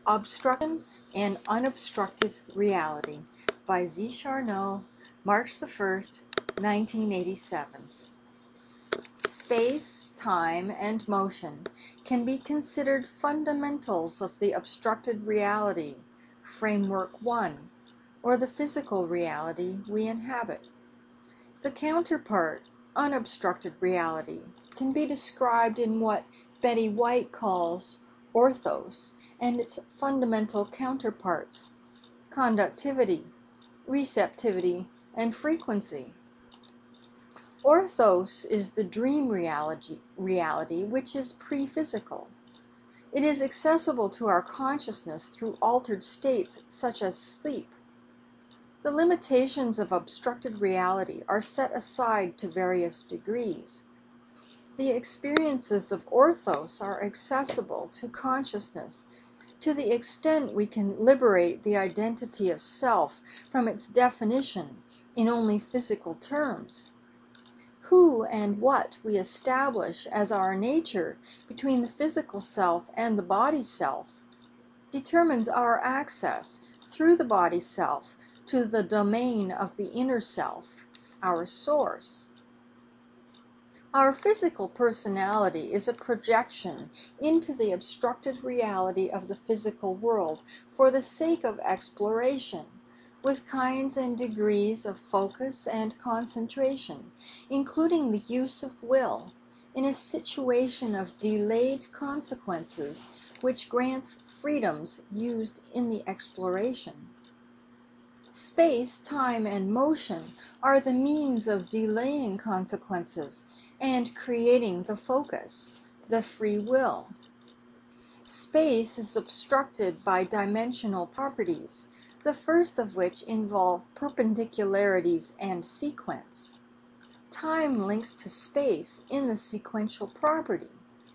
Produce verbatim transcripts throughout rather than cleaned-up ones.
Obstruction and Unobstructed Reality by Z. Charnow, March the first, nineteen eighty-seven. Space, time, and motion can be considered fundamentals of the obstructed reality, Framework one, or the physical reality we inhabit. The counterpart, unobstructed reality, can be described in what Betty White calls orthos and its fundamental counterparts, conductivity, receptivity, and frequency. Orthos is the dream reality, reality which is pre-physical. It is accessible to our consciousness through altered states such as sleep. The limitations of obstructed reality are set aside to various degrees. The experiences of orthos are accessible to consciousness to the extent we can liberate the identity of self from its definition in only physical terms. Who and what we establish as our nature between the physical self and the body self determines our access through the body self to the domain of the inner self, our source. Our physical personality is a projection into the obstructed reality of the physical world for the sake of exploration, with kinds and degrees of focus and concentration, including the use of will, in a situation of delayed consequences which grants freedoms used in the exploration. Space, time, and motion are the means of delaying consequences and creating the focus, the free will. Space is obstructed by dimensional properties, the first of which involve perpendicularities and sequence. Time links to space in the sequential property.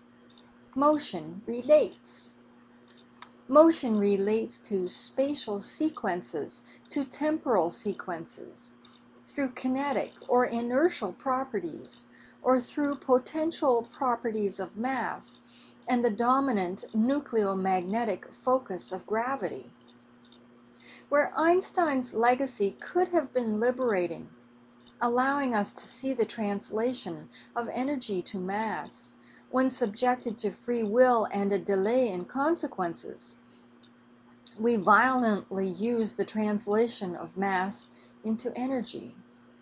Motion relates. Motion relates to spatial sequences, to temporal sequences, through kinetic or inertial properties, or through potential properties of mass and the dominant nucleomagnetic focus of gravity. Where Einstein's legacy could have been liberating, allowing us to see the translation of energy to mass, when subjected to free will and a delay in consequences, we violently use the translation of mass into energy.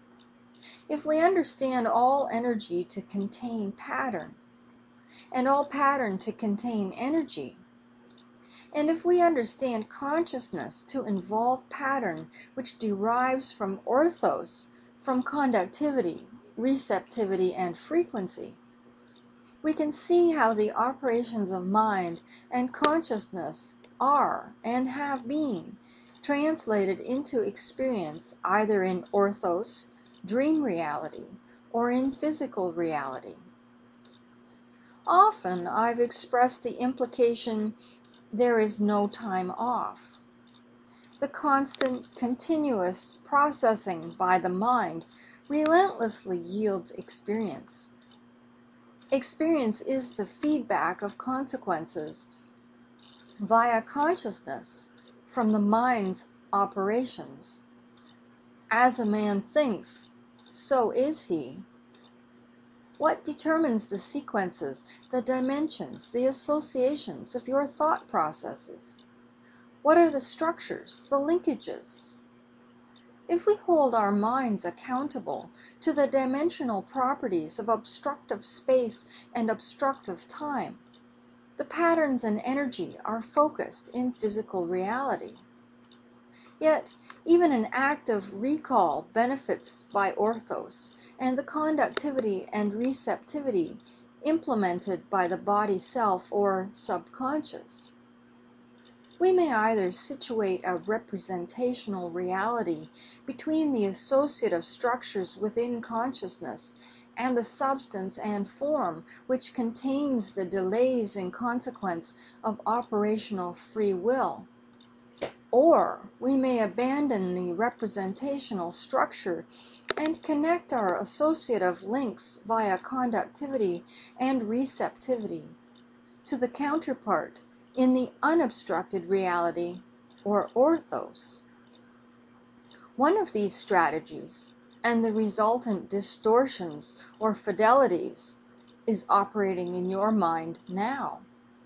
If we understand all energy to contain pattern, and all pattern to contain energy, and if we understand consciousness to involve pattern which derives from orthos, from conductivity, receptivity, and frequency, we can see how the operations of mind and consciousness are and have been translated into experience either in orthos, dream reality, or in physical reality. Often I've expressed the implication there is no time off. The constant, continuous processing by the mind relentlessly yields experience. Experience is the feedback of consequences via consciousness from the mind's operations. As a man thinks, so is he. What determines the sequences, the dimensions, the associations of your thought processes? What are the structures, the linkages? If we hold our minds accountable to the dimensional properties of obstructive space and obstructive time, the patterns and energy are focused in physical reality. Yet, even an act of recall benefits by orthos and the conductivity and receptivity implemented by the body self or subconscious. We may either situate a representational reality between the associative structures within consciousness and the substance and form which contains the delays in consequence of operational free will. Or we may abandon the representational structure and connect our associative links via conductivity and receptivity to the counterpart, in the unobstructed reality, or orthos. One of these strategies, and the resultant distortions or fidelities, is operating in your mind now.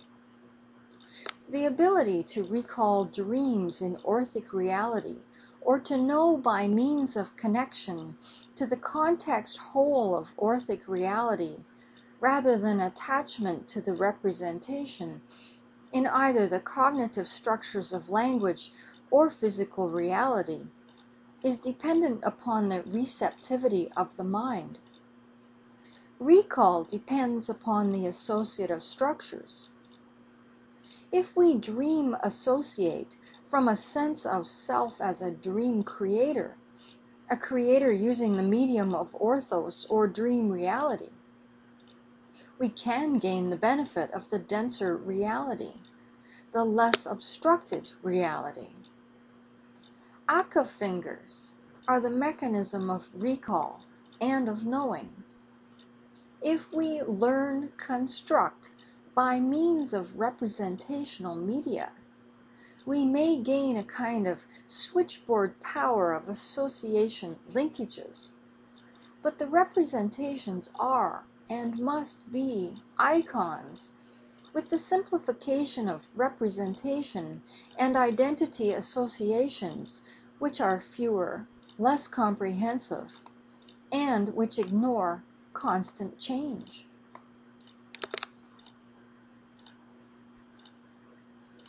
The ability to recall dreams in orthic reality, or to know by means of connection to the context whole of orthic reality, rather than attachment to the representation in either the cognitive structures of language or physical reality, is dependent upon the receptivity of the mind. Recall depends upon the associative structures. If we dream associate from a sense of self as a dream creator, a creator using the medium of orthos or dream reality, we can gain the benefit of the denser reality, the less obstructed reality. Aka fingers are the mechanism of recall and of knowing. If we learn construct by means of representational media, we may gain a kind of switchboard power of association linkages, but the representations are and must be icons, with the simplification of representation and identity associations, which are fewer, less comprehensive, and which ignore constant change.